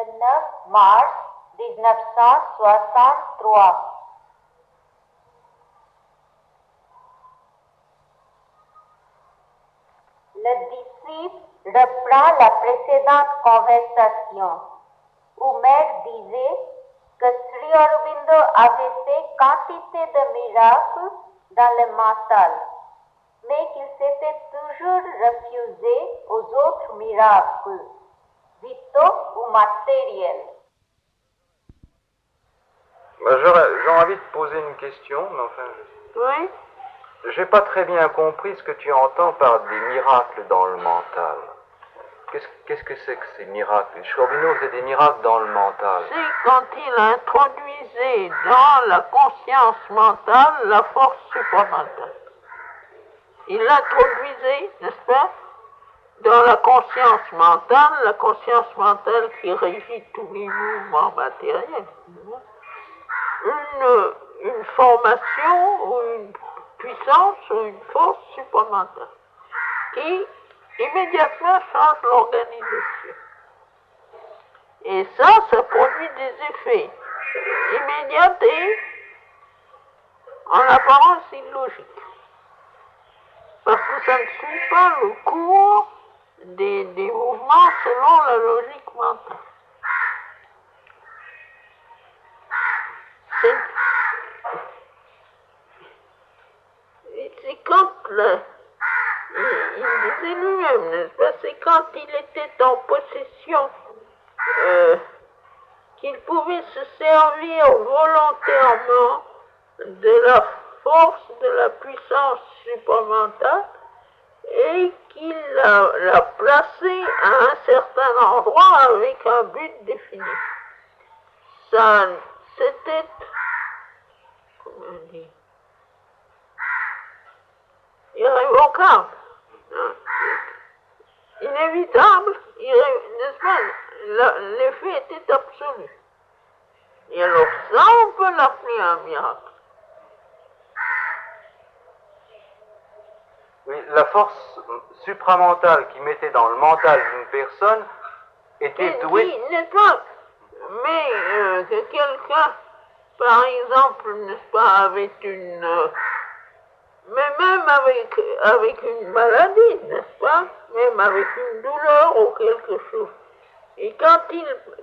9 mars 1963. Le disciple reprend la précédente conversation où Mère disait que Sri Aurobindo avait fait quantité de miracles dans le mental, mais qu'il s'était toujours refusé aux autres miracles, vitaux ou matériels. J'ai envie de poser une question, mais enfin... Oui. J'ai pas très bien compris ce que tu entends par des miracles dans le mental. Qu'est-ce que c'est que ces miracles? Sri Aurobindo faisait des miracles dans le mental. C'est quand il introduisait dans la conscience mentale la force supramentale. Il l'introduisait, n'est-ce pas, dans la conscience mentale qui régit tous les mouvements matériels. Une formation ou une puissance ou une force supramentale qui immédiatement change l'organisation. Et ça produit des effets immédiats et en apparence illogiques. Parce que ça ne suit pas le cours des mouvements selon la logique mentale. C'est quand il disait lui-même, n'est-ce pas, c'est quand il était en possession qu'il pouvait se servir volontairement de la force, de la puissance supramentale et qu'il l'a placée à un certain endroit avec un but défini. Ça, c'était, comment dire, irrévocable, hein, inévitable, n'est-ce pas, l'effet était absolu. Et alors ça, on peut l'appeler un miracle. Oui, la force supramentale qui mettait dans le mental d'une personne était douée... N'est-ce pas, mais que quelqu'un, par exemple, n'est-ce pas, avait mais même avec une maladie, n'est-ce pas, même avec une douleur ou quelque chose. Et quand il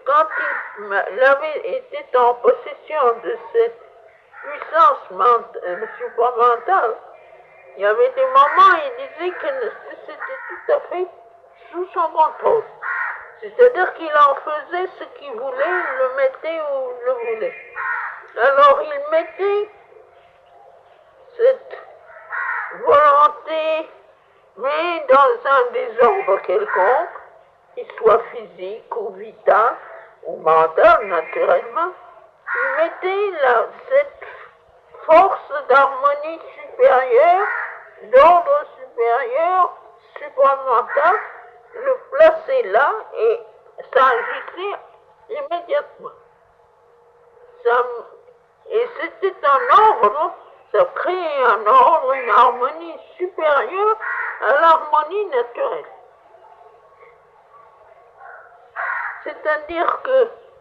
était en possession de cette puissance supramentale, il y avait des moments où il disait que c'était tout à fait sous son contrôle. C'est-à-dire qu'il en faisait ce qu'il voulait, il le mettait où il le voulait. Alors il mettait cette volonté, mais dans un désordre quelconque, qu'il soit physique ou vital, ou mental naturellement, il mettait cette force d'harmonie supérieure, d'ordre supérieur, supramental, le placer là et ça agissait immédiatement. Et c'était un ordre, ça créait un ordre, une harmonie supérieure à l'harmonie naturelle. C'est-à-dire que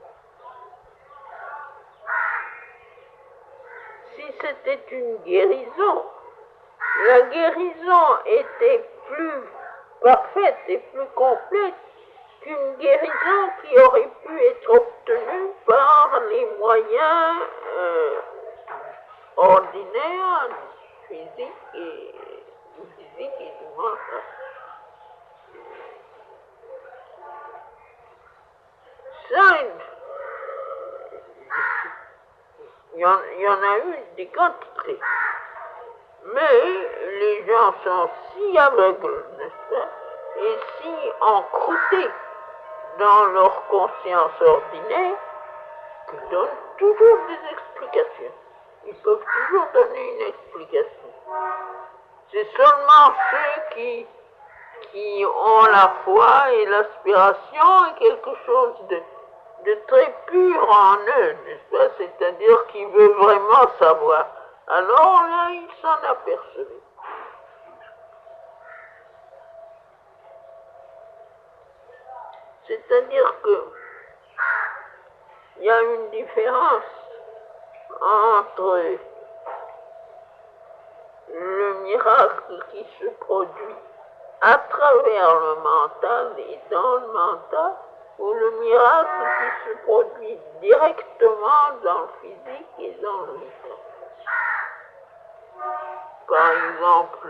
si c'était une guérison, la guérison était plus parfaite et plus complète qu'une guérison qui aurait pu être obtenue par les moyens ordinaires, physiques et du mental. Ça, il y en a eu des quantités. Mais les gens sont si aveugles, n'est-ce pas, et si encroutés dans leur conscience ordinaire qu'ils donnent toujours des explications. Ils peuvent toujours donner une explication. C'est seulement ceux qui ont la foi et l'aspiration et quelque chose de très pur en eux, n'est-ce pas? C'est-à-dire qu'ils veulent vraiment savoir. Alors là, ils s'en apercevaient. C'est-à-dire que il y a une différence entre le miracle qui se produit à travers le mental et dans le mental, ou le miracle qui se produit directement dans le physique et dans le mental. Par exemple,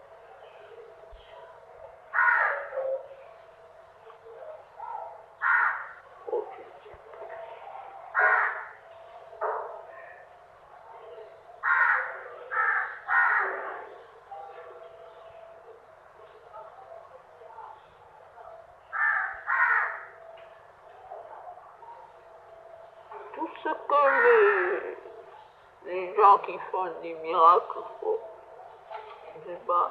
tout ce que les gens qui font des miracles font, je sais pas,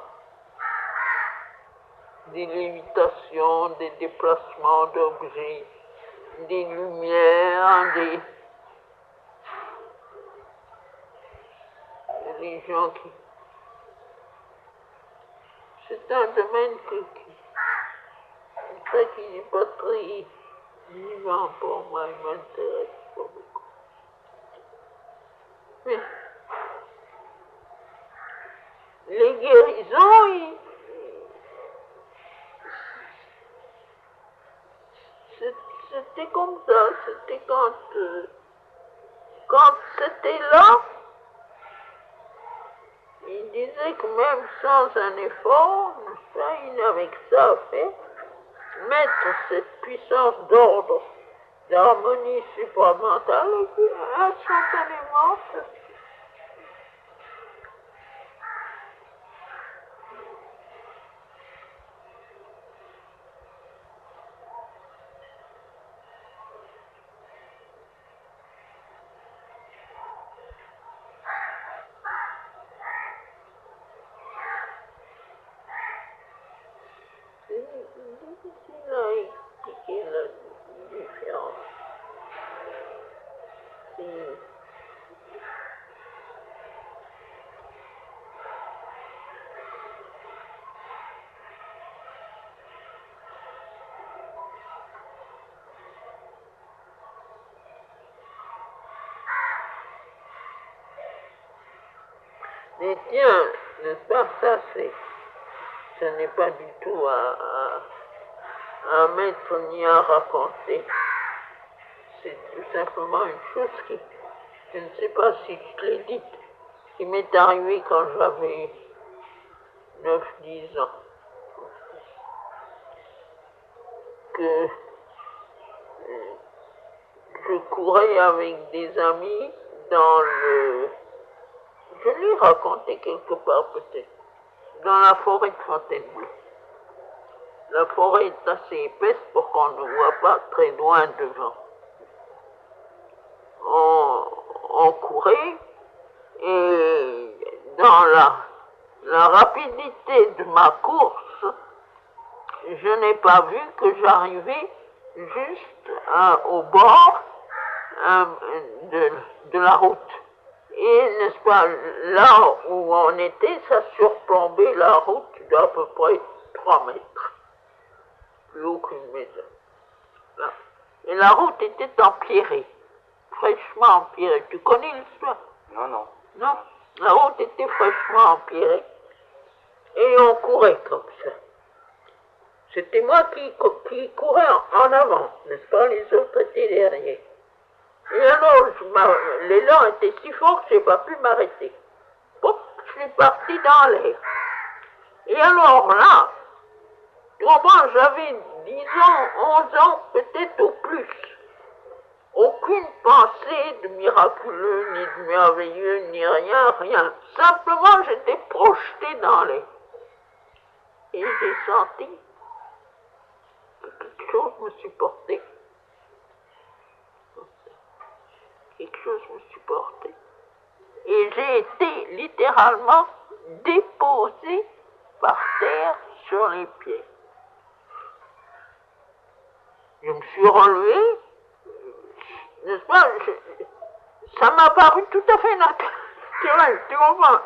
des lévitations, des déplacements d'objets, des lumières, des gens qui... C'est un domaine qui n'est pas très vivant pour moi, il m'intéresse pas beaucoup. Mais les guérisons, c'était comme ça, c'était quand c'était là, il disait que même sans un effort, il n'avait que ça à faire, mettre cette puissance d'ordre, d'harmonie supramentale, et puis instantanément, c'est difficile à expliquer la différence. Mais tiens, n'est-ce pas, ça ce n'est pas du tout à mettre ni à raconter. C'est tout simplement une chose qui, je ne sais pas si je te l'ai dit, qui m'est arrivée quand j'avais 9-10 ans. Que je courais avec des amis dans le... Je l'ai raconté quelque part peut-être, dans la forêt de Fontainebleau. La forêt est assez épaisse pour qu'on ne voit pas très loin devant. On courait et dans la rapidité de ma course, je n'ai pas vu que j'arrivais juste au bord de la route. Et, n'est-ce pas, là où on était, ça surplombait la route d'à peu près 3 mètres. Plus haut qu'une maison. Là. Et la route était empierrée, fraîchement empierrée. Tu connais l'histoire? Non, non. Non, la route était fraîchement empierrée. Et on courait comme ça. C'était moi qui courais en avant, n'est-ce pas? Les autres étaient derrière. Et alors, l'élan était si fort que je n'ai pas pu m'arrêter. Hop, je suis parti dans l'air. Et alors là, moi j'avais 10 ans, 11 ans, peut-être au plus. Aucune pensée de miraculeux, ni de merveilleux, ni rien. Simplement, j'étais projeté dans l'air. Et j'ai senti que quelque chose me supportait. Quelque chose me supportait. Et j'ai été littéralement déposé par terre sur les pieds. Je me suis relevé, n'est-ce pas, ça m'a paru tout à fait naturel, tu comprends?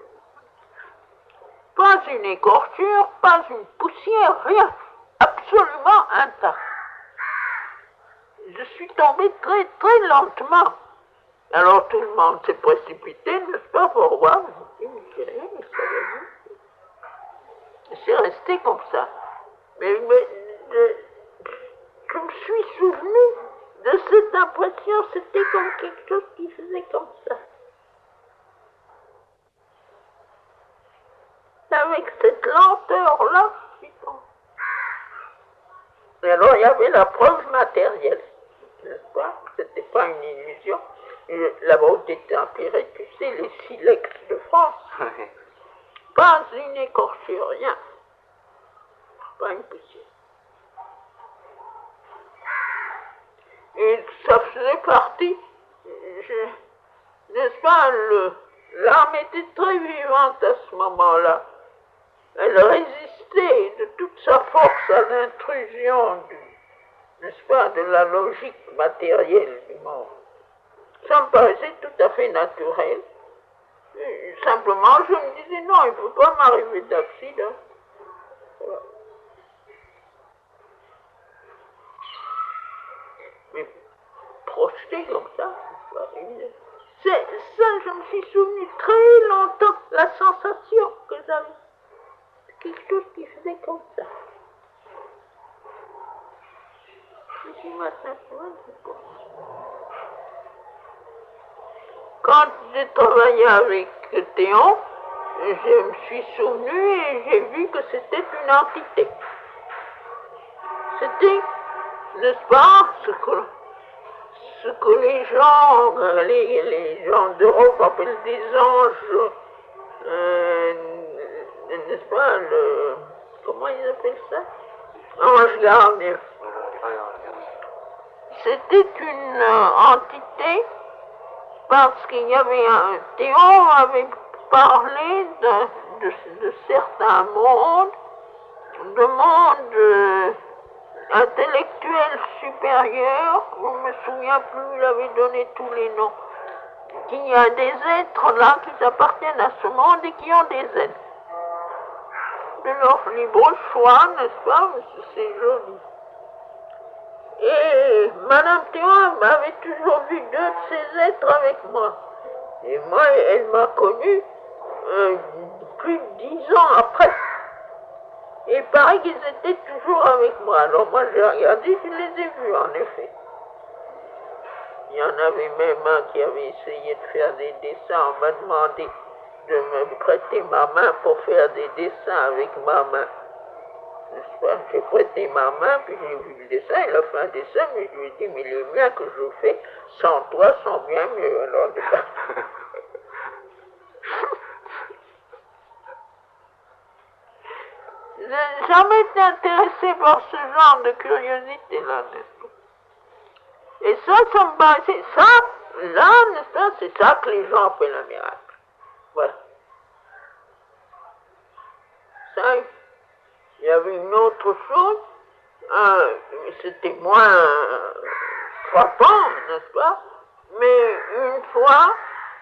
Pas une écorchure, pas une poussière, rien, absolument intact. je suis tombée très très lentement. Alors tout le monde s'est précipité, n'est-ce pas, pour voir. Je me suis dit, mais j'ai rien, mais ça va mieux. C'est resté comme ça. Mais je me suis souvenu de cette impression, c'était comme quelque chose qui faisait comme ça. Avec cette lenteur-là, et alors il y avait la preuve matérielle, n'est-ce pas? C'était pas une illusion. La route était empirée, tu sais, les silex de France. Pas une écorchure, rien. Pas une poussière. Et ça faisait partie, n'est-ce pas, l'âme était très vivante à ce moment-là. Elle résistait de toute sa force à l'intrusion, n'est-ce pas, de la logique matérielle du monde. Ça me paraissait tout à fait naturel. Et simplement, je me disais, non, il ne faut pas m'arriver d'accident. Voilà. Mais projeté comme ça, je me suis souvenu très longtemps la sensation que j'avais. Quelque chose qui faisait comme ça. Je suis maintenant, quand j'ai travaillé avec Théon, je me suis souvenu et j'ai vu que c'était une entité. C'était, n'est-ce pas, ce que les gens d'Europe appellent des anges, n'est-ce pas, comment ils appellent ça? Ange gardien. C'était une entité parce qu'il y avait Théon avait parlé de certains mondes, de mondes intellectuels supérieurs, je ne me souviens plus, il avait donné tous les noms. Qu'il y a des êtres là qui appartiennent à ce monde et qui ont des ailes. De leur libre choix, n'est-ce pas? C'est joli. Et Madame Théon m'avait toujours vu deux de ces êtres avec moi. Et moi, elle m'a connu plus de 10 ans après. Et pareil qu'ils étaient toujours avec moi. Alors moi, j'ai regardé, je les ai vus, en effet. Il y en avait même un qui avait essayé de faire des dessins. On m'a demandé de me prêter ma main pour faire des dessins avec ma main. N'est-ce pas? J'ai prêté ma main, puis j'ai vu le dessin, il a fait un dessin, mais je lui ai dit, mais les miens que je fais, sans toi, sont bien mieux. Alors, j'ai jamais été intéressé par ce genre de curiosité-là, n'est-ce pas? Et ça me paraissait, ça, là, n'est-ce pas, c'est ça que les gens appellent un miracle. Voilà. Ça, il y avait une autre chose, c'était moins frappant, n'est-ce pas? Mais une fois,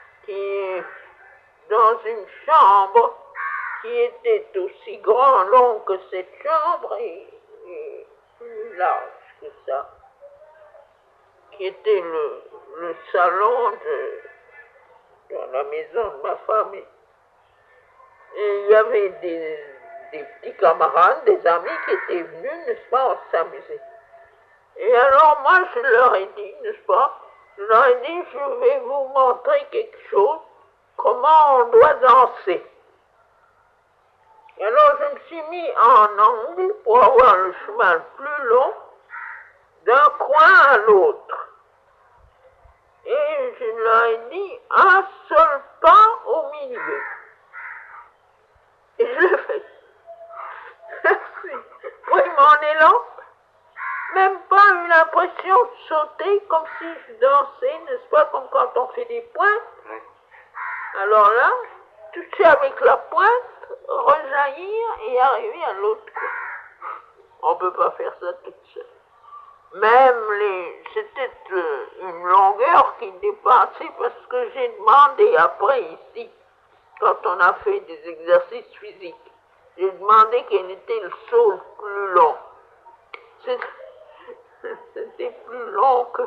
dans une chambre qui était aussi longue que cette chambre et plus large que ça, qui était le salon de la maison de ma famille. Et il y avait des petits camarades, des amis qui étaient venus, n'est-ce pas, s'amuser. Et alors moi, je leur ai dit, n'est-ce pas, je leur ai dit, je vais vous montrer quelque chose, comment on doit danser. Et alors je me suis mis en angle pour avoir le chemin le plus long, d'un coin à l'autre. Et je leur ai dit, un seul pas au milieu. Et je l'ai fait. Merci. Oui, mon élan, même pas eu l'impression de sauter comme si je dansais, n'est-ce pas, comme quand on fait des pointes. Oui. Alors là, toucher avec la pointe, rejaillir et arriver à l'autre coin. On ne peut pas faire ça toute seule. Même c'était une longueur qui dépassait parce que j'ai demandé après ici, quand on a fait des exercices physiques, j'ai demandé quel était le saut le plus long. c'était plus long que...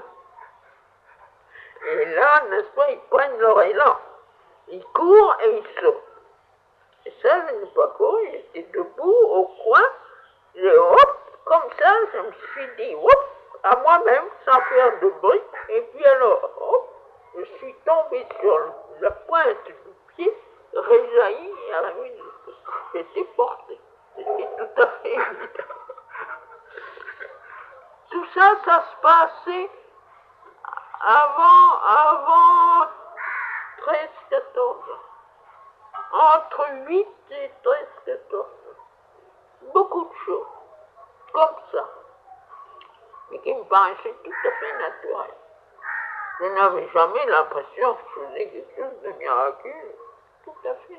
Et là, n'est-ce pas, ils prennent leur élan. Ils courent et ils sautent. Et ça, je n'ai pas couru, j'étais debout au coin, et hop, comme ça, je me suis dit, hop, à moi-même, sans faire de bruit, et puis alors, hop, je suis tombé sur la pointe du pied, réjailli, et à la minute, j'étais porté. C'était tout à fait évident. Tout ça, ça se passait avant 13-14 ans. Entre 8 et 13-14 ans. Beaucoup de choses, comme ça, mais qui me paraissaient tout à fait naturelles. Je n'avais jamais l'impression que je faisais quelque chose de miraculeux. Tout à fait.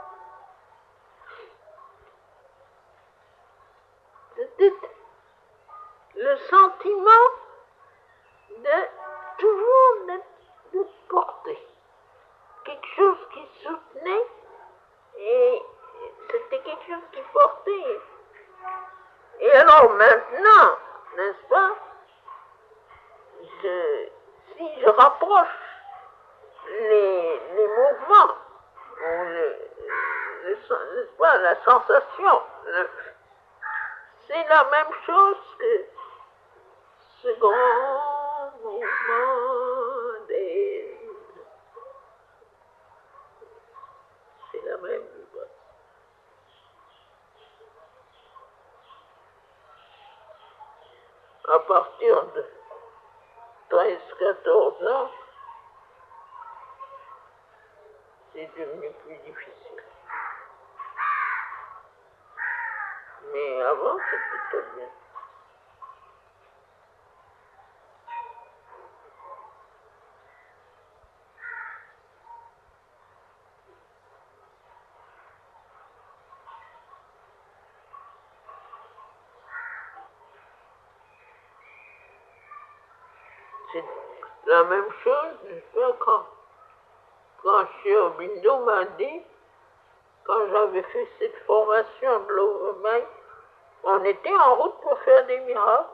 C'était le sentiment de toujours de porter. Quelque chose qui soutenait et c'était quelque chose qui portait. Et alors maintenant, n'est-ce pas, si je rapproche les mouvements, ou n'est-ce pas, la sensation, c'est la même chose que ce grand mouvement des... C'est la même chose. À partir de 13-14 ans, c'est devenu plus difficile. Mais avant, c'était très bien. C'est la même chose, n'est-ce pas, quand Sri Aurobindo m'a dit, quand j'avais fait cette formation de l'overmind, on était en route pour faire des miracles.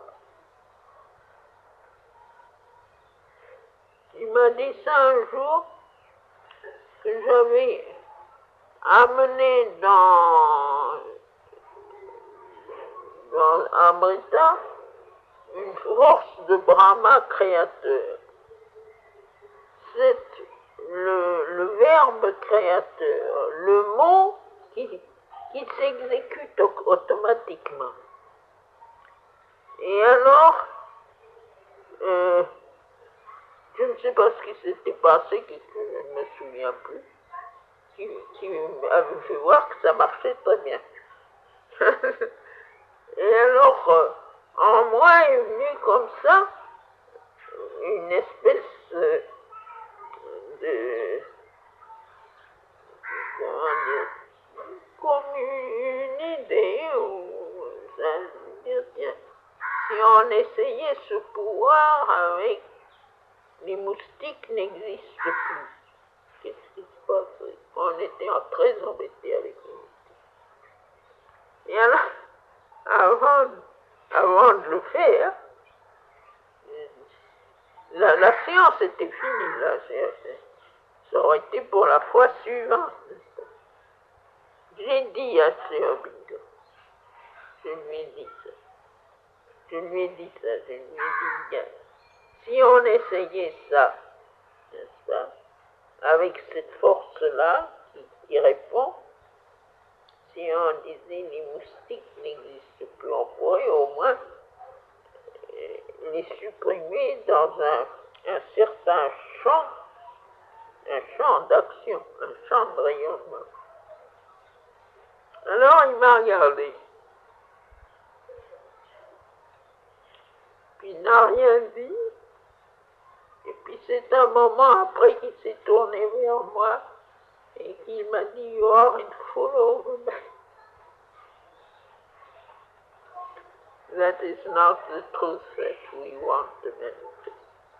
Il m'a dit ça un jour, que j'avais amené dans Amrita une force de Brahma créateur. C'est le verbe créateur, le mot qui s'exécute automatiquement. Et alors, je ne sais pas ce qui s'était passé, que je ne me souviens plus, qui m'avait fait voir que ça marchait très bien. Et alors, en moi est venue comme ça une espèce de comment dire, comme une idée où ça veut dire, tiens, si on essayait ce pouvoir avec les moustiques n'existent plus. Qu'est-ce qui se passe? On était très embêtés avec les moustiques. Et alors, avant de le faire, la séance était finie, là. Ça aurait été pour la fois suivante. J'ai dit à Sri Aurobindo, je lui ai dit ça. Je lui ai dit, bien, si on essayait ça, n'est-ce pas, avec cette force-là qui répond, si on disait les moustiques n'existent plus, on pourrait au moins les supprimer dans un certain champ d'action, un champ de rayonnement. Alors il m'a regardé. Puis il n'a rien dit. Et puis c'est un moment après qu'il s'est tourné vers moi et qu'il m'a dit, you are in full overmind. That is not the truth that we want to manifest.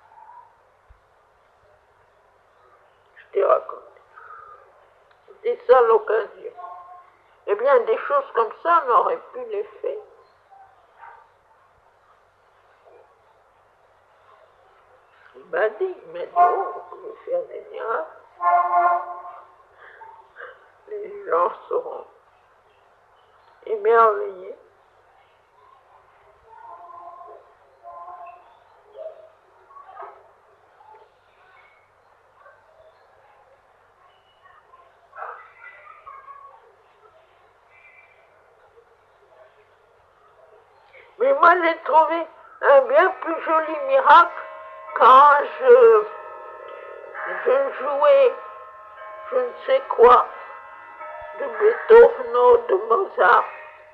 Je t'ai raconté. C'était ça l'occasion. Eh bien, des choses comme ça, on aurait pu les faire. il m'a dit, oh, je vais faire des miracles. Les gens seront émerveillés. Mais moi, j'ai trouvé un bien plus joli miracle quand je jouais, je ne sais quoi, de Beethoven ou de Mozart.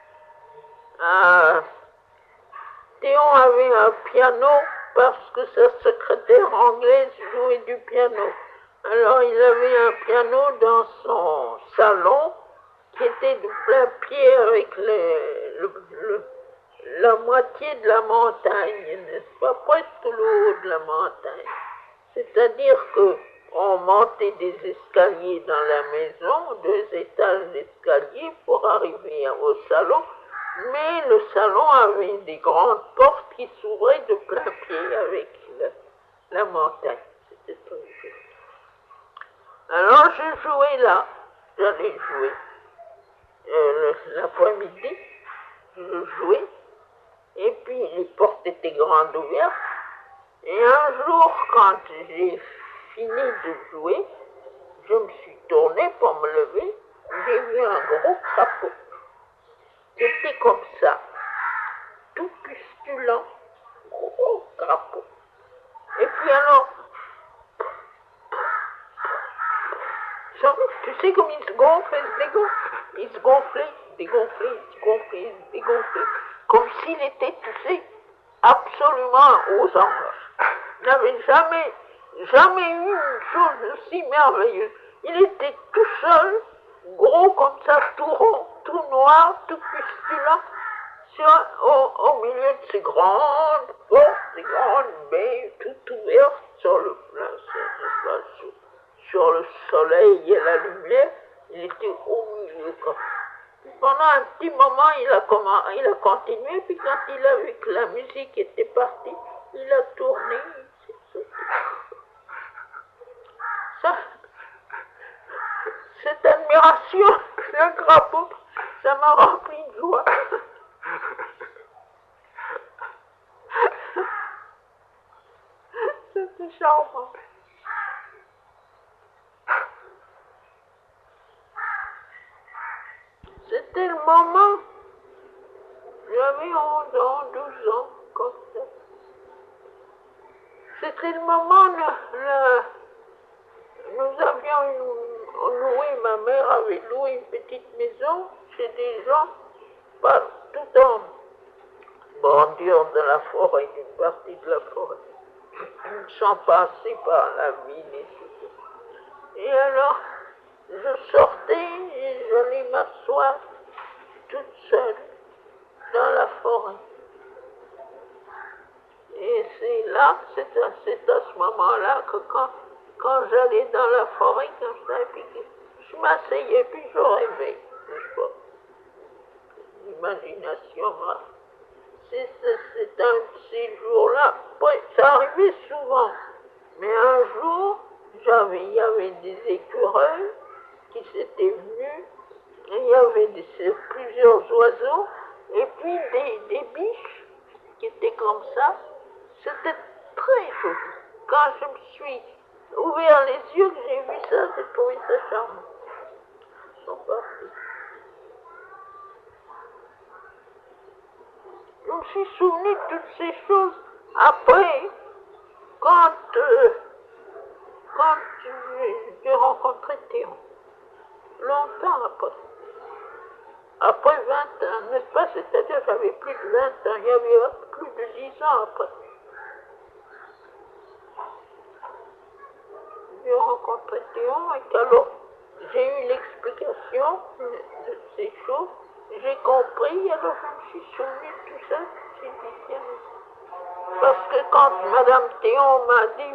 Théon avait un piano parce que sa secrétaire anglaise jouait du piano. Alors il avait un piano dans son salon qui était de plein pied avec la moitié de la montagne, n'est-ce pas, presque le haut de la montagne. C'est-à-dire qu'on montait des escaliers dans la maison, 2 étages d'escalier pour arriver au salon, mais le salon avait des grandes portes qui s'ouvraient de plein pied avec la montagne. C'était très joli. Alors je jouais là, j'allais jouer l'après-midi, je jouais, et puis les portes étaient grandes ouvertes, et un jour, quand j'ai fini de jouer, je me suis tournée pour me lever, j'ai vu un gros crapaud. C'était comme ça, tout pustulant, gros crapaud. Et puis alors, tu sais comme il se gonflait, il se gonflait, dégonflait, comme s'il était, tu sais, absolument aux anges. Il n'avait jamais eu une chose aussi merveilleuse. Il était tout seul, gros comme ça, tout rond, tout noir, tout pustulant, au milieu de ces grandes portes, ces grandes baies, toutes ouvertes sur le sur le soleil et la lumière. Il était au milieu. Pendant un petit moment, il a continué, puis quand il a vu que la musique était partie, il a tourné, il s'est sauté. Ça, cette admiration d'un crapaud, ça m'a rempli de joie. C'était charmant. C'était le moment, j'avais 11 ans, 12 ans, comme ça. C'était le moment, nous avions loué, ma mère avait loué une petite maison chez des gens, tout en bordure de la forêt, d'une partie de la forêt, sans passer par la ville et tout ça. Et alors, je sortais et j'allais m'asseoir toute seule dans la forêt. Et c'est là, c'est à ce moment-là que quand j'allais dans la forêt comme ça, puis je m'asseyais, puis je rêvais, n'est-ce pas? L'imagination, c'est un de ces jours-là. Ça arrivait souvent, mais un jour, il y avait des écureuils qui s'étaient venus, et il y avait plusieurs oiseaux, et puis des biches qui étaient comme ça. C'était très joli. Quand je me suis ouvert les yeux, que j'ai vu ça, j'ai trouvé ça charmant. Ils sont partis. Je me suis souvenu de toutes ces choses après, quand j'ai rencontré Théon. Longtemps après. Après 20 ans, n'est-ce pas? C'est-à-dire que j'avais plus de 20 ans, il y avait plus de 10 ans après. J'ai rencontré Théon et alors j'ai eu l'explication de ces choses, j'ai compris, alors je me suis souvenu de tout ça, j'ai dit tiens. Parce que quand Madame Théon m'a dit,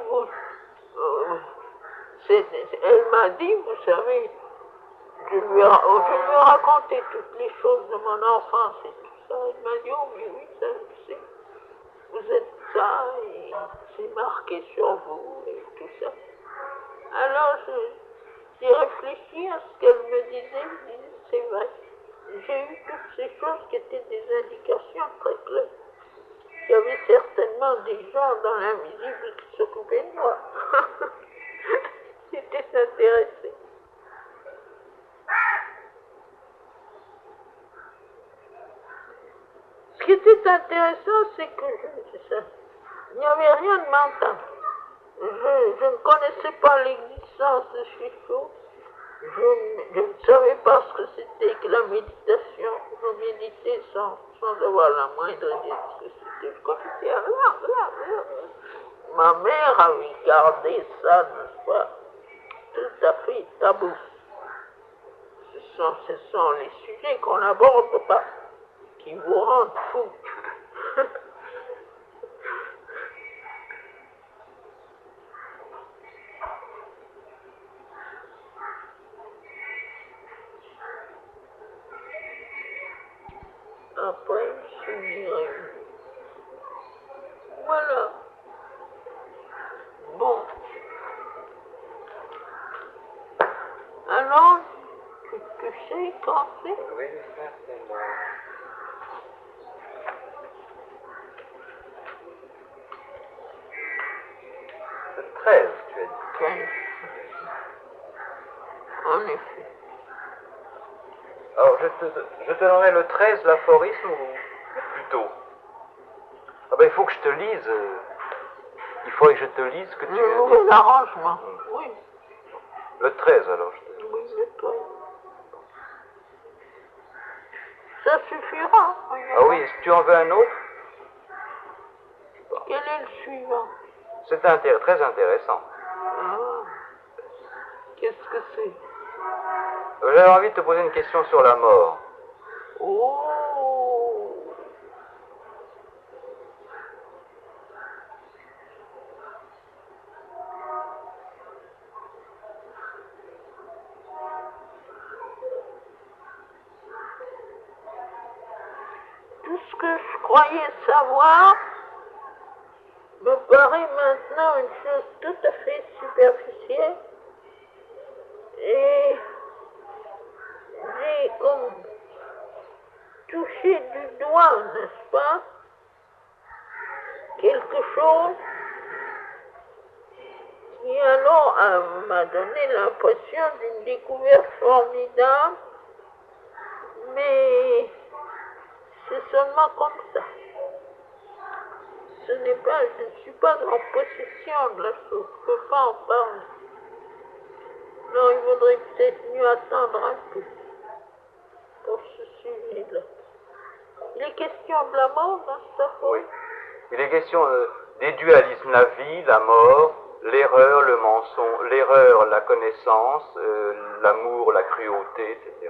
elle m'a dit, vous savez, je lui ai raconté toutes les choses de mon enfance et tout ça. Elle m'a dit, oh mais oui, ça je sais. Vous êtes ça et c'est marqué sur vous et tout ça. Alors j'ai réfléchi à ce qu'elle me disait, je me disais, c'est vrai. J'ai eu toutes ces choses qui étaient des indications très claires. Il y avait certainement des gens dans l'invisible qui s'occupaient de moi. J'étais intéressée. Ce qui était intéressant, c'est que il n'y avait rien de mental. Je ne connaissais pas l'existence de ces choses. Je ne savais pas ce que c'était que la méditation. Je méditais sans avoir la moindre idée de ce que c'était. Je connaissais rien. Ma mère avait gardé ça, n'est-ce pas, tout à fait tabou. Ce sont les sujets qu'on n'aborde pas, qui vous rendent fou. Après, je dirais, voilà. Bon. Alors, tu sais quand c'est? Oui, certainement. Le 13, tu as dit. 15. En effet. Alors, je te donnerai le 13, l'aphorisme, ou plus tôt? Ah ben, il faut que je te lise. Il faudrait que je te lise ce que tu as dit. Oui, l'arrangement. Oui. Le 13, alors, je te dis. Oui, le 13. Ça suffira. Ah oui, est-ce que tu en veux un autre? Quel est le suivant? C'est très intéressant. Ah. Qu'est-ce que c'est? J'avais envie de te poser une question sur la mort. Oh! Tout ce que je croyais savoir me paraît maintenant une chose tout à fait superficielle et j'ai comme touché du doigt, n'est-ce pas, quelque chose qui alors m'a donné l'impression d'une découverte formidable, mais c'est seulement comme ça. Je ne suis pas en possession de la chose, je ne peux pas en parler. Non, il vaudrait peut-être mieux attendre un peu pour ce sujet-là. Il est question de la mort dans cette affaire? Oui. Il est question des dualismes, la vie, la mort, l'erreur, le mensonge, l'erreur, la connaissance, l'amour, la cruauté, etc.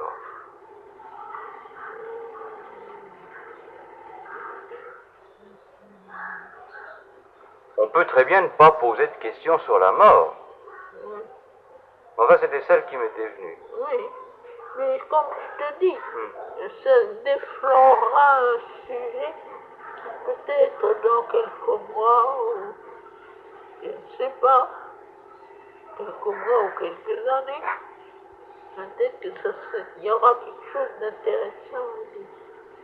On peut très bien ne pas poser de questions sur la mort. Oui. Enfin, c'était celle qui m'était venue. Oui, mais comme je te dis, ça déflorera un sujet qui peut-être dans quelques mois, ou je ne sais pas, quelques mois ou quelques années, peut-être qu'il y aura quelque chose d'intéressant à dire.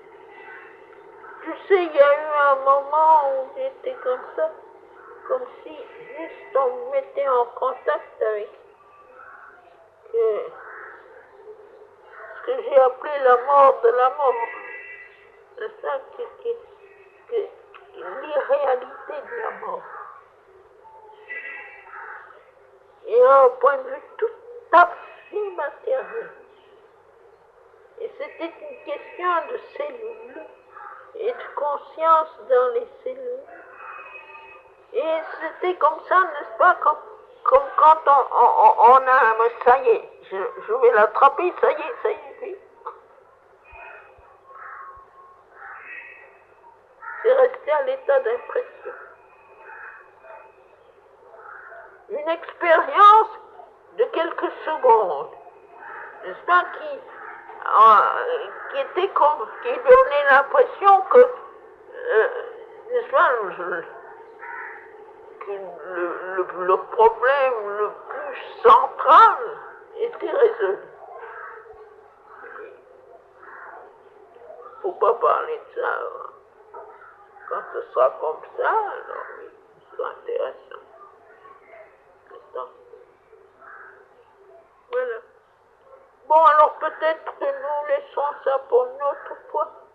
Tu sais, il y a eu un moment où j'étais comme ça, comme si juste on me mettait en contact avec ce que j'ai appelé la mort de la mort. C'est ça l'irréalité de la mort. Et à un point de vue tout à fait matériel. Et c'était une question de cellules et de conscience dans les cellules. Et c'était comme ça, n'est-ce pas, comme quand on a ça y est, je vais l'attraper, ça y est, oui. C'est resté à l'état d'impression. Une expérience de quelques secondes, n'est-ce pas, qui était comme, qui donnait l'impression que, n'est-ce pas, le problème le plus central était résolu. Faut pas parler de ça. Quand ce sera comme ça, alors oui, ce sera intéressant. Voilà. Bon, alors peut-être que nous laissons ça pour une autre fois.